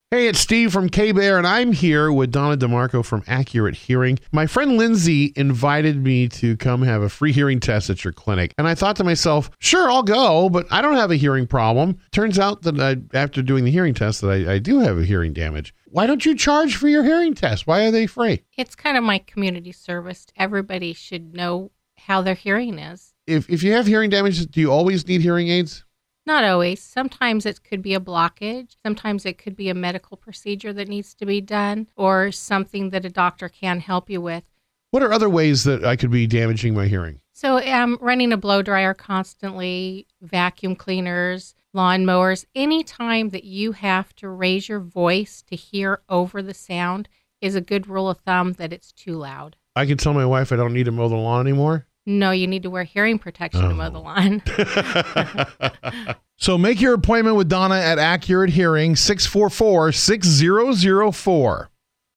Hey, it's Steve from K-Bear, and I'm here with Donna DeMarco from Accurate Hearing. My friend Lindsay invited me to come have a free hearing test at your clinic, and I thought to myself, sure, I'll go, but I don't have a hearing problem. Turns out that after doing the hearing test that I do have a hearing damage. Why don't you charge for your hearing test? Why are they free? It's kind of my community service. Everybody should know how their hearing is. If you have hearing damage, do you always need hearing aids? Not always. Sometimes it could be a blockage. Sometimes it could be a medical procedure that needs to be done or something that a doctor can help you with. What are other ways that I could be damaging my hearing? So running a blow dryer constantly, vacuum cleaners, lawn mowers, any time that you have to raise your voice to hear over the sound is a good rule of thumb that it's too loud. I can tell my wife I don't need to mow the lawn anymore? No, you need to wear hearing protection to mow the lawn. So make your appointment with Donna at Accurate Hearing, 644-6004.